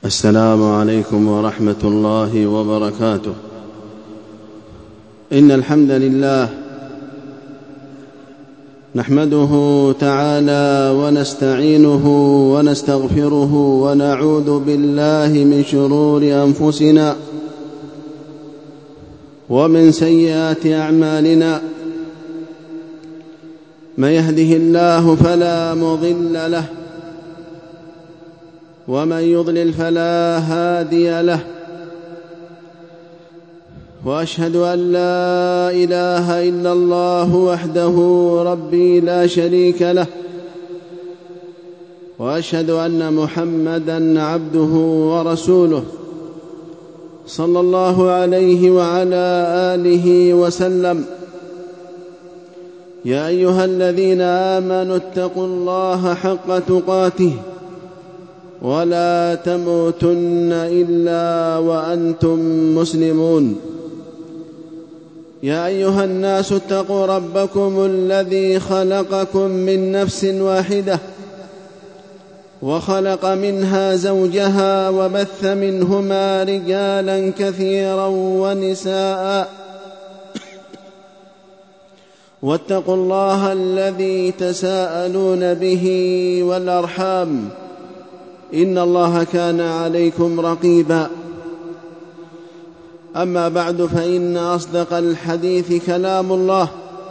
السلام عليكم ورحمة الله وبركاته. إن الحمد لله نحمده تعالى ونستعينه ونستغفره ونعوذ بالله من شرور أنفسنا ومن سيئات أعمالنا. من يهده الله فلا مضل له ومن يضلل فلا هادي له، وأشهد أن لا إله إلا الله وحده ربي لا شريك له، وأشهد أن محمدًا عبده ورسوله صلى الله عليه وعلى آله وسلم. يا أيها الذين آمنوا اتقوا الله حق تقاته ولا تموتن إلا وأنتم مسلمون. يا أيها الناس اتقوا ربكم الذي خلقكم من نفس واحدة وخلق منها زوجها وبث منهما رجالا كثيرا ونساء، واتقوا الله الذي تساءلون به والأرحام إن الله كان عليكم رقيبا. أما بعد، فإن أصدق الحديث كلام الله،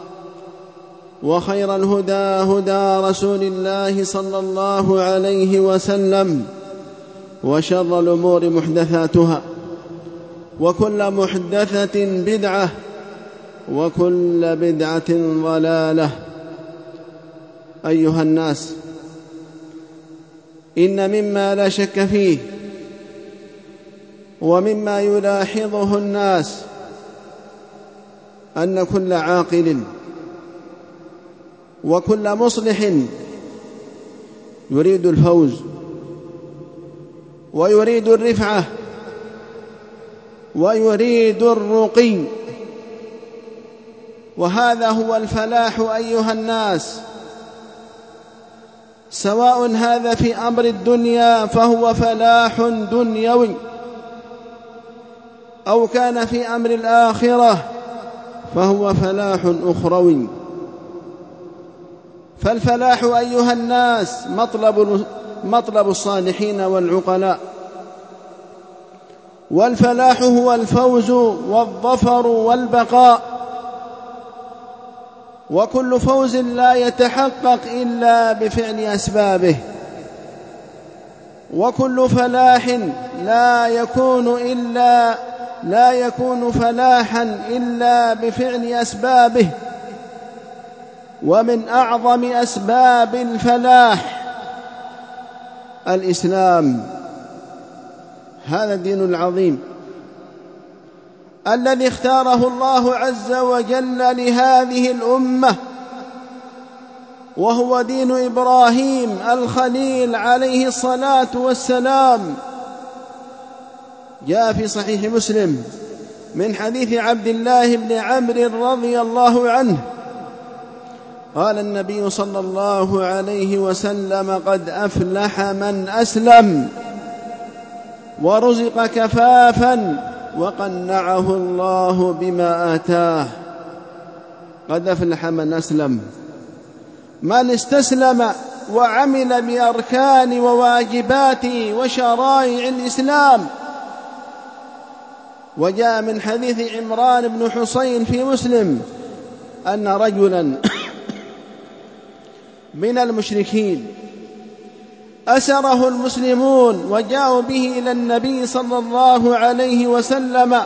وخير الهدى هدى رسول الله صلى الله عليه وسلم، وشر الأمور محدثاتها، وكل محدثة بدعة، وكل بدعة ضلالة. أيها الناس، إن مما لا شك فيه ومما يلاحظه الناس أن كل عاقل وكل مصلح يريد الفوز ويريد الرفعة ويريد الرقي، وهذا هو الفلاح أيها الناس، سواء هذا في أمر الدنيا فهو فلاح دنيوي، أو كان في أمر الآخرة فهو فلاح أخروي. فالفلاح أيها الناس مطلب الصالحين والعقلاء، والفلاح هو الفوز والظفر والبقاء، وكل فوز لا يتحقق إلا بفعل أسبابه، وكل فلاح لا يكون فلاحا إلا بفعل أسبابه. ومن أعظم أسباب الفلاح الإسلام، هذا الدين العظيم الذي اختاره الله عز وجل لهذه الأمة، وهو دين إبراهيم الخليل عليه الصلاة والسلام. جاء في صحيح مسلم من حديث عبد الله بن عمرو رضي الله عنه قال النبي صلى الله عليه وسلم: قد أفلح من أسلم ورزق كفافا وقنعه الله بما آتاه. قد أفلح من أسلم، من استسلم وعمل بأركان وواجبات وشرائع الإسلام. وجاء من حديث عمران بن حصين في مسلم أن رجلا من المشركين أسره المسلمون وجاءوا به إلى النبي صلى الله عليه وسلم،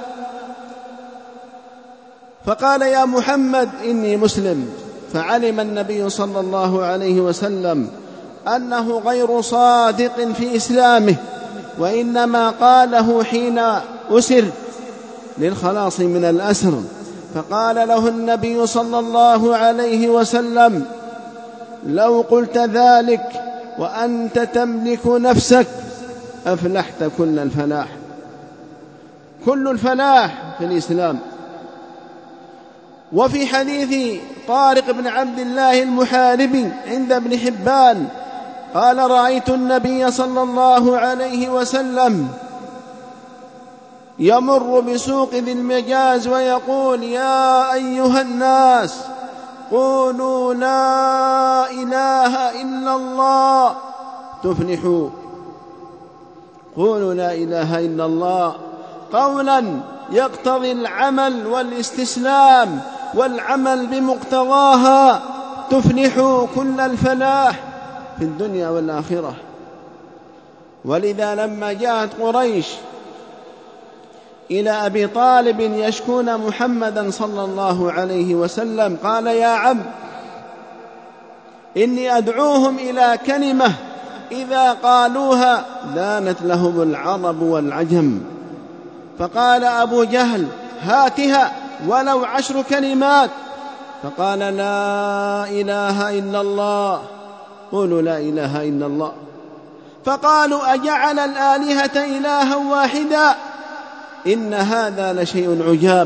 فقال: يا محمد إني مسلم. فعلم النبي صلى الله عليه وسلم أنه غير صادق في إسلامه، وإنما قاله حين أسر للخلاص من الأسر. فقال له النبي صلى الله عليه وسلم: لو قلت ذلك وأنت تملك نفسك أفلحت كل الفلاح. كل الفلاح في الإسلام. وفي حديث طارق بن عبد الله المحاربي عند ابن حبان قال رأيت النبي صلى الله عليه وسلم يمر بسوق ذي المجاز ويقول يا أيها الناس قولوا لا إله إلا الله تفلحوا. قولوا لا إله إلا الله قولا يقتضي العمل والاستسلام والعمل بمقتضاها، تفلحوا كل الفلاح في الدنيا والآخرة. ولذا لما جاءت قريش إلى أبي طالب يشكون محمدا صلى الله عليه وسلم قال يا عم إني أدعوهم إلى كلمة إذا قالوها دانت لهم العرب والعجم. فقال أبو جهل هاتها ولو 10 كلمات. فقال لا إله إلا الله. قولوا لا إله إلا الله. فقالوا أجعل الآلهة إلها واحدا إن هذا لشيء عجاب.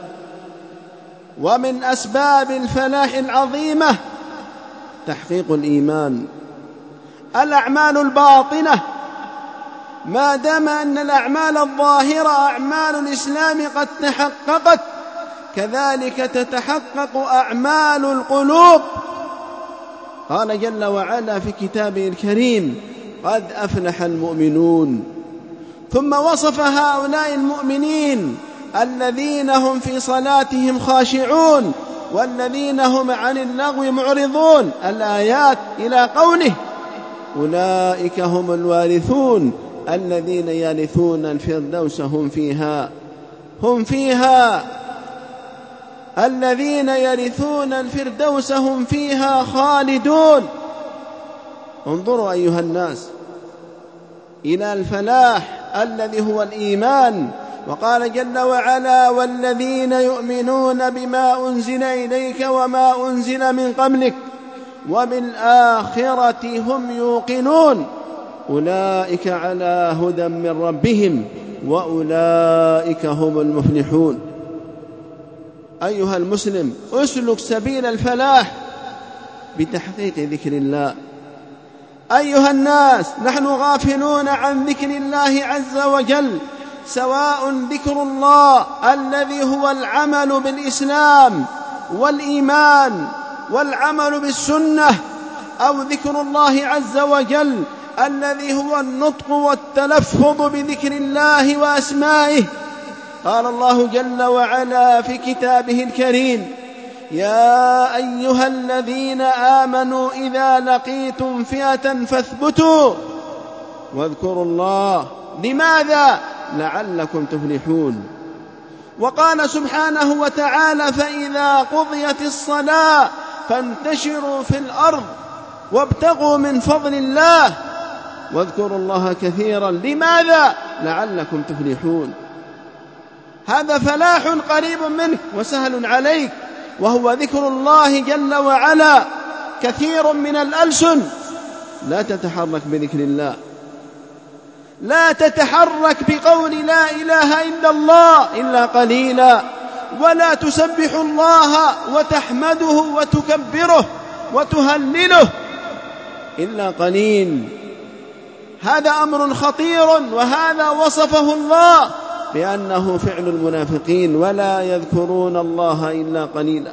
ومن أسباب الفلاح العظيمة تحقيق الإيمان. الأعمال الباطنة ما دام أن الأعمال الظاهرة أعمال الإسلام قد تحققت، كذلك تتحقق أعمال القلوب. قال جل وعلا في كتابه الكريم قد أفلح المؤمنون. ثم وصف هؤلاء المؤمنين الذين هم في صلاتهم خاشعون والذين هم عن اللغو معرضون الآيات إلى قوله أولئك هم الوارثون الذين يرثون الفردوس هم فيها الذين يرثون الفردوس هم فيها خالدون. انظروا أيها الناس إلى الفلاح الذي هو الإيمان. وقال جل وعلا والذين يؤمنون بما أنزل إليك وما أنزل من قبلك وبالآخرة هم يوقنون أولئك على هدى من ربهم وأولئك هم المفلحون. أيها المسلم اسلك سبيل الفلاح بتحقيق ذكر الله. أيها الناس نحن غافلون عن ذكر الله عز وجل، سواء ذكر الله الذي هو العمل بالإسلام والإيمان والعمل بالسنة، أو ذكر الله عز وجل الذي هو النطق والتلفظ بذكر الله وأسمائه. قال الله جل وعلا في كتابه الكريم يا أيها الذين آمنوا إذا لقيتم فئة فاثبتوا واذكروا الله. لماذا؟ لعلكم تفلحون. وقال سبحانه وتعالى فإذا قضيت الصلاة فانتشروا في الأرض وابتغوا من فضل الله واذكروا الله كثيرا. لماذا؟ لعلكم تفلحون. هذا فلاح قريب منك وسهل عليك، وهو ذكر الله جل وعلا كثير من الألسن. لا تتحرك بذكر الله، لا تتحرك بقول لا إله إلا الله إلا قليلا، ولا تسبح الله وتحمده وتكبره وتهلله إلا قليل. هذا أمر خطير، وهذا وصفه الله بأنه فعل المنافقين ولا يذكرون الله إلا قليلا.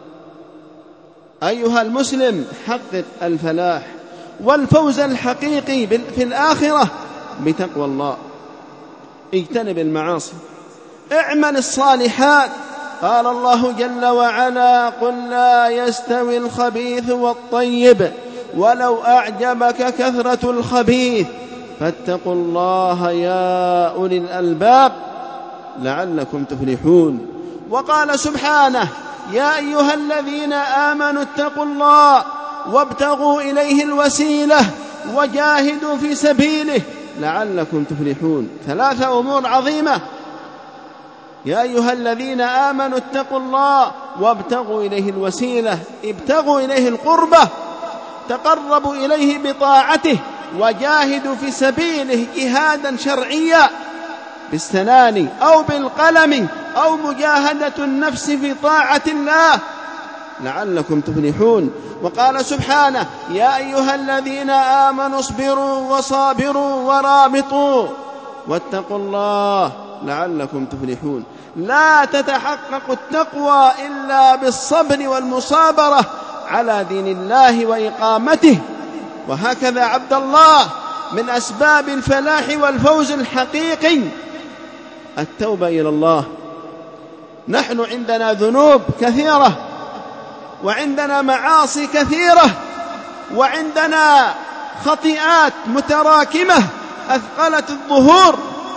أيها المسلم حقق الفلاح والفوز الحقيقي في الآخرة بتقوى الله. اجتنب المعاصي، اعمل الصالحات. قال الله جل وعلا قل لا يستوي الخبيث والطيب ولو أعجبك كثرة الخبيث فاتقوا الله يا أولي الألباب لعلكم تفلحون. وقال سبحانه يا أيها الذين آمنوا اتقوا الله وابتغوا إليه الوسيلة وجاهدوا في سبيله لعلكم تفلحون. 3 أمور عظيمة. يا أيها الذين آمنوا اتقوا الله وابتغوا إليه الوسيلة، ابتغوا إليه القربة، تقربوا إليه بطاعته، وجاهدوا في سبيله جهادا شرعيا بالسنان أو بالقلم أو مجاهدة النفس في طاعة الله. لعلكم تفلحون. وقال سبحانه: يا أيها الذين آمنوا اصبروا وصابروا ورابطوا واتقوا الله لعلكم تفلحون. لا تتحقق التقوى إلا بالصبر والمصابرة على دين الله وإقامته. وهكذا عبد الله من أسباب الفلاح والفوز الحقيقي التوبة إلى الله. نحن عندنا ذنوب كثيرة، وعندنا معاصي كثيرة، وعندنا خطيئات متراكمة أثقلت الظهور،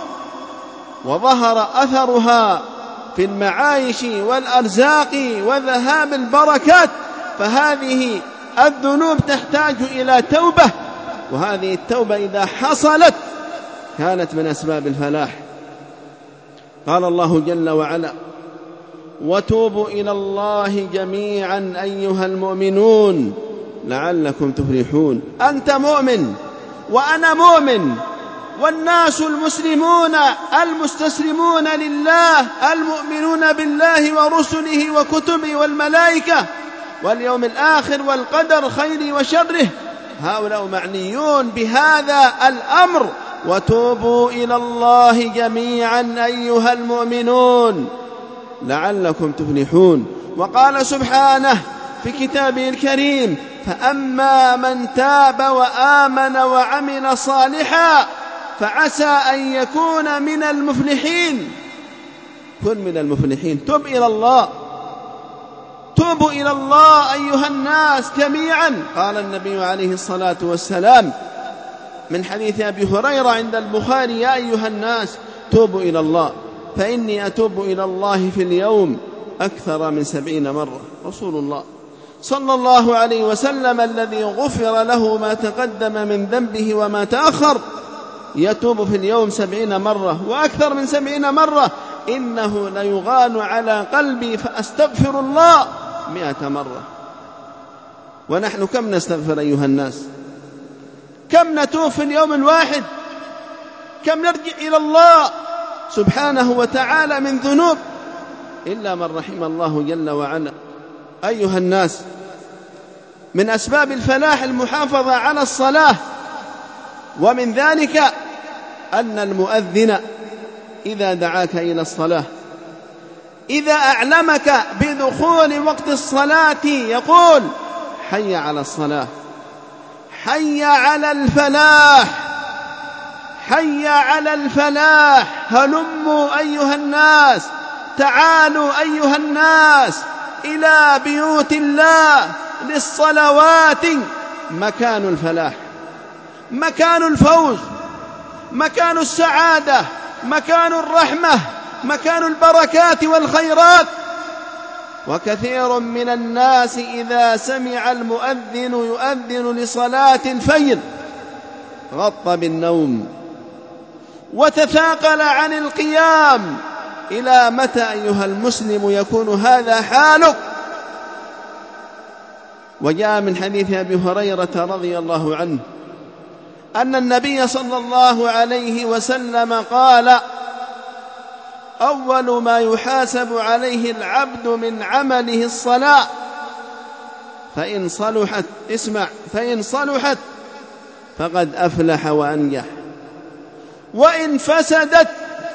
وظهر أثرها في المعايش والأرزاق وذهاب البركات. فهذه الذنوب تحتاج إلى توبة، وهذه التوبة إذا حصلت كانت من أسباب الفلاح. قال الله جل وعلا: وتوبوا إلى الله جميعا أيها المؤمنون لعلكم تفلحون. أنت مؤمن وأنا مؤمن، والناس المسلمون المستسلمون لله المؤمنون بالله ورسله وكتبه والملائكة واليوم الآخر والقدر خيره وشره، هؤلاء معنيون بهذا الأمر: وتوبوا إلى الله جميعا أيها المؤمنون لعلكم تفلحون. وقال سبحانه في كتابه الكريم: فأما من تاب وآمن وعمل صالحا فعسى أن يكون من المفلحين. كن من المفلحين، تب إلى الله، توبوا إلى الله أيها الناس جميعا. قال النبي عليه الصلاة والسلام من حديث أبي هريرة عند البخاري: يا أيها الناس توبوا إلى الله فإني أتوب إلى الله في اليوم أكثر من 70 مرة. رسول الله صلى الله عليه وسلم الذي غفر له ما تقدم من ذنبه وما تأخر يتوب في اليوم 70 مرة وأكثر من 70 مرة. إنه ليغان على قلبي فأستغفر الله 100 مرة. ونحن كم نستغفر أيها الناس؟ كم نتوب في اليوم الواحد؟ كم نرجع إلى الله سبحانه وتعالى من ذنوب؟ إلا من رحم الله جل وعلا. أيها الناس، من أسباب الفلاح المحافظة على الصلاة، ومن ذلك أن المؤذن إذا دعاك إلى الصلاة، إذا أعلمك بدخول وقت الصلاة يقول: حي على الصلاة، حي على الفلاح، حي على الفلاح، هلموا أيها الناس، تعالوا أيها الناس إلى بيوت الله للصلوات. مكان الفلاح، مكان الفوز، مكان السعادة، مكان الرحمة، مكان البركات والخيرات. وكثير من الناس إذا سمع المؤذن يؤذن لصلاة الفجر غط بالنوم وتثاقل عن القيام. إلى متى أيها المسلم يكون هذا حالك؟ وجاء من حديث أبي هريرة رضي الله عنه أن النبي صلى الله عليه وسلم قال: أول ما يحاسب عليه العبد من عمله الصلاة، فإن صلحت، اسمع، فإن صلحت فقد أفلح وأنجح، وإن فسدت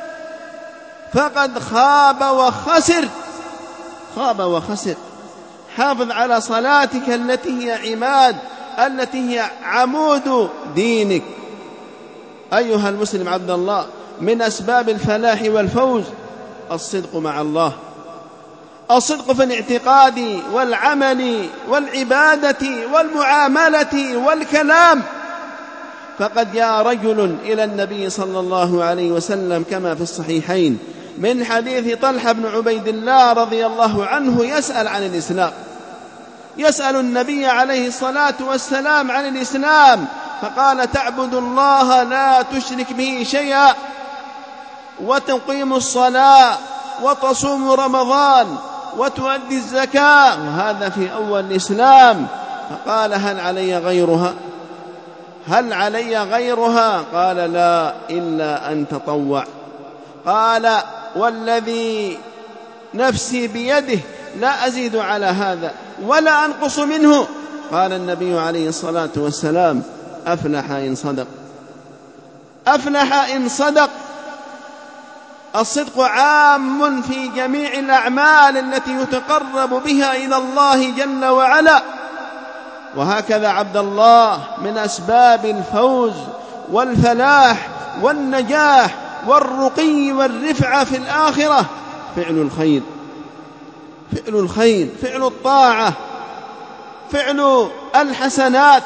فقد خاب وخسر. خاب وخسر. حافظ على صلاتك التي هي عماد، التي هي عمود دينك. أيها المسلم عبد الله، من أسباب الفلاح والفوز الصدق مع الله، الصدق في الاعتقاد والعمل والعبادة والمعاملة والكلام. فقد جاء رجل إلى النبي صلى الله عليه وسلم كما في الصحيحين من حديث طلحة بن عبيد الله رضي الله عنه يسأل عن الإسلام، يسأل النبي عليه الصلاة والسلام عن الإسلام، فقال: تعبد الله لا تشرك به شيئا، وتقيم الصلاة، وتصوم رمضان، وتؤدي الزكاة، وهذا في أول الإسلام. فقال: هل علي غيرها؟ هل علي غيرها؟ قال: لا، إلا أن تطوع. قال: والذي نفسي بيده لا أزيد على هذا، ولا أنقص منه. قال النبي عليه الصلاة والسلام: أفلح إن صدق. أفلح إن صدق. الصدق عام في جميع الأعمال التي يتقرب بها إلى الله جل وعلا. وهكذا عبد الله من أسباب الفوز والفلاح والنجاح والرقي والرفعة في الآخرة فعل الخير، فعل الخير، فعل الطاعة، فعل الحسنات،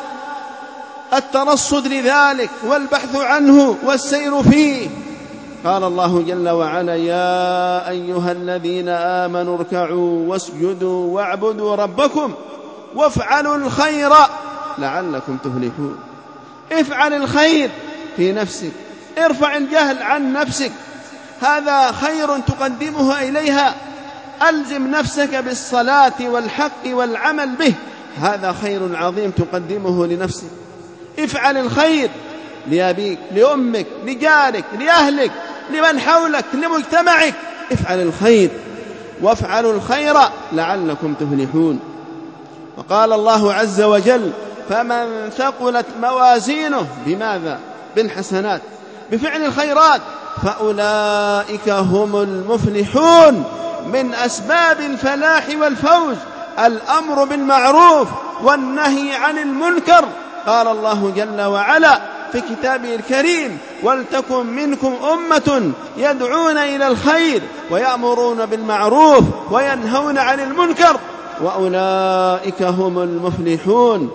الترصد لذلك والبحث عنه والسير فيه. قال الله جل وعلا: يا أيها الذين آمنوا اركعوا واسجدوا واعبدوا ربكم وافعلوا الخير لعلكم تفلحون. افعل الخير في نفسك، ارفع الجهل عن نفسك، هذا خير تقدمه إليها. ألزم نفسك بالصلاة والحق والعمل به، هذا خير عظيم تقدمه لنفسك. افعل الخير لأبيك، لأمك، لجارك، لأهلك، لمن حولك، لمجتمعك. افعل الخير، وافعلوا الخير لعلكم تفلحون. وقال الله عز وجل: فمن ثقلت موازينه بماذا؟ بالحسنات، بفعل الخيرات، فأولئك هم المفلحون. من أسباب الفلاح والفوز الأمر بالمعروف والنهي عن المنكر. قال الله جل وعلا في كتابه الكريم: ولتكن منكم أمة يدعون إلى الخير ويأمرون بالمعروف وينهون عن المنكر وأولئك هم المفلحون.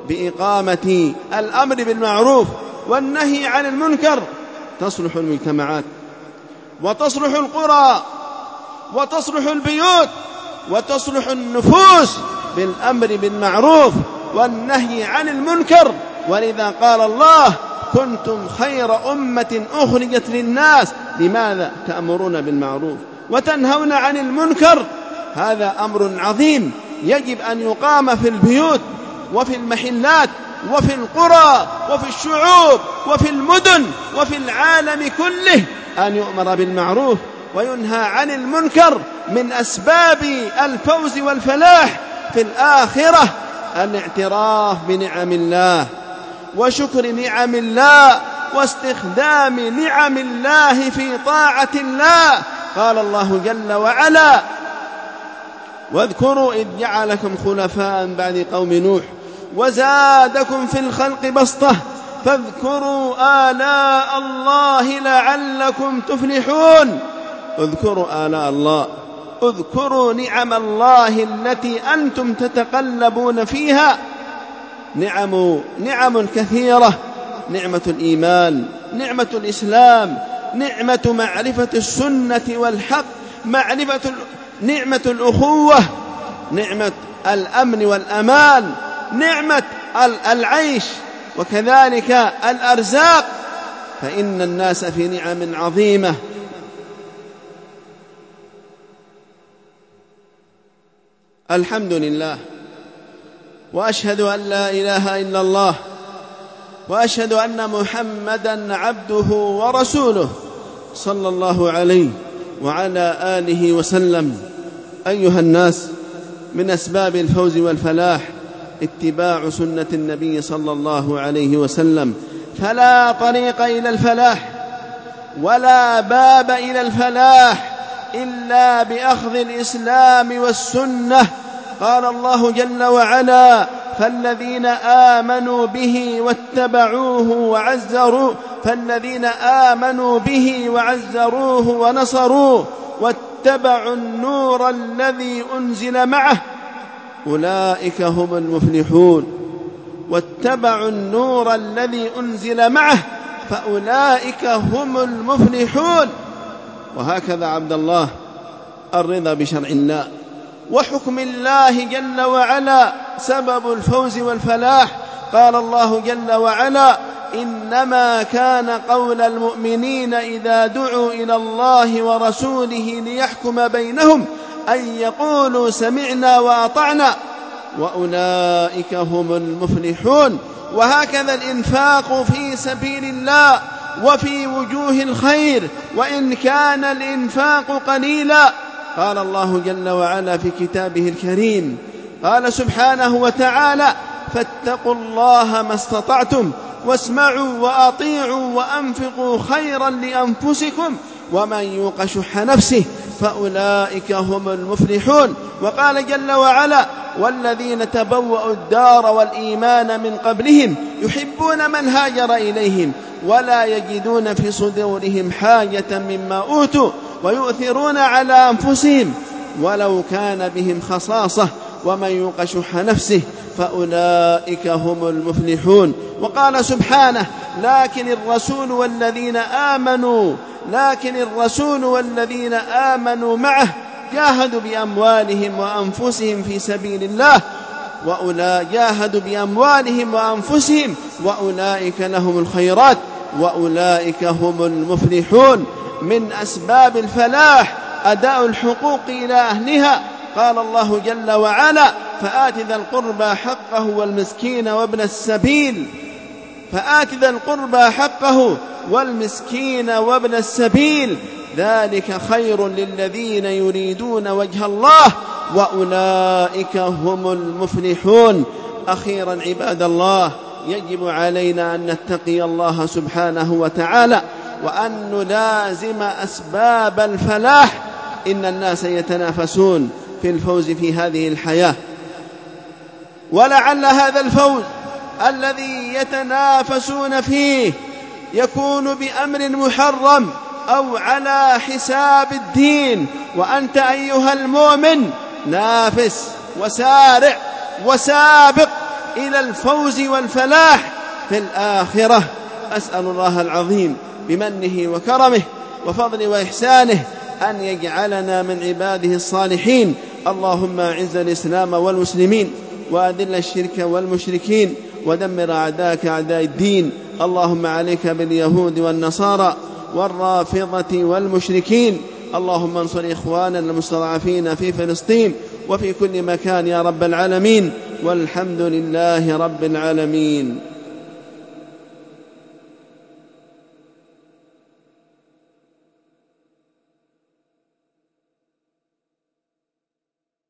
بإقامة الأمر بالمعروف والنهي عن المنكر تصلح المجتمعات، وتصلح القرى، وتصلح البيوت، وتصلح النفوس بالأمر بالمعروف والنهي عن المنكر. ولذا قال الله: كنتم خير أمة أخرجت للناس. لماذا؟ تأمرون بالمعروف وتنهون عن المنكر. هذا أمر عظيم يجب أن يقام في البيوت وفي المحلات وفي القرى وفي الشعوب وفي المدن وفي العالم كله، أن يؤمر بالمعروف وينهى عن المنكر. من أسباب الفوز والفلاح في الآخرة الاعتراف بنعم الله وشكر نعم الله واستخدام نعم الله في طاعة الله. قال الله جل وعلا: واذكروا إذ جعلكم خلفاء بعد قوم نوح وزادكم في الخلق بسطة فاذكروا آلاء الله لعلكم تفلحون. اذكروا آلاء الله، اذكروا نعم الله التي أنتم تتقلبون فيها. نعم كثيرة: نعمة الإيمان، نعمة الإسلام، نعمة معرفة السنة والحق، نعمة الأخوة، نعمة الأمن والأمان، نعمة العيش، وكذلك الأرزاق. فإن الناس في نعم عظيمة. الحمد لله، وأشهد أن لا إله إلا الله، وأشهد أن محمدًا عبده ورسوله صلى الله عليه وعلى آله وسلم. أيها الناس، من أسباب الفوز والفلاح اتباع سنة النبي صلى الله عليه وسلم. فلا طريق إلى الفلاح ولا باب إلى الفلاح إلا بأخذ الإسلام والسنة. قال الله جل وعلا: فالذين آمنوا به وعزروه ونصروه واتبعوا النور الذي أنزل معه أولئك هم المفلحون. واتبعوا النور الذي أنزل معه فأولئك هم المفلحون. وهكذا عبد الله الرضا بشرع الله وحكم الله جل وعلا سبب الفوز والفلاح. قال الله جل وعلا: إنما كان قول المؤمنين إذا دعوا إلى الله ورسوله ليحكم بينهم أن يقولوا سمعنا وأطعنا وأولئك هم المفلحون. وهكذا الإنفاق في سبيل الله وفي وجوه الخير وإن كان الإنفاق قليلا. قال الله جل وعلا في كتابه الكريم: قال سبحانه وتعالى: فاتقوا الله ما استطعتم واسمعوا وأطيعوا وأنفقوا خيرا لأنفسكم ومن يوق شح نفسه فأولئك هم المفلحون. وقال جل وعلا: والذين تبوأوا الدار والإيمان من قبلهم يحبون من هاجر إليهم ولا يجدون في صدورهم حاجة مما أوتوا ويؤثرون على أنفسهم ولو كان بهم خصاصة ومن يوق شح نفسه فأولئك هم المفلحون. وقال سبحانه: لكن الرسول والذين آمنوا معه جاهدوا بأموالهم وأنفسهم في سبيل الله وأولئك لهم الخيرات وأولئك هم المفلحون. من أسباب الفلاح أداء الحقوق إلى أهلها. قال الله جل وعلا: فآت ذا القربى حقه والمسكين وابن السبيل ذلك خير للذين يريدون وجه الله وأولئك هم المفلحون. أخيرا عباد الله، يجب علينا أن نتقي الله سبحانه وتعالى وأن نلازم أسباب الفلاح. إن الناس يتنافسون في الفوز في هذه الحياة، ولعل هذا الفوز الذي يتنافسون فيه يكون بأمر محرم أو على حساب الدين، وأنت أيها المؤمن نافس وسارع وسابق إلى الفوز والفلاح في الآخرة. أسأل الله العظيم بمنه وكرمه وفضله وإحسانه أن يجعلنا من عباده الصالحين. اللهم أعز الإسلام والمسلمين وأذل الشرك والمشركين ودمر أعداءك أعداء الدين. اللهم عليك باليهود والنصارى والرافضة والمشركين. اللهم انصر إخواننا المستضعفين في فلسطين وفي كل مكان يا رب العالمين، والحمد لله رب العالمين.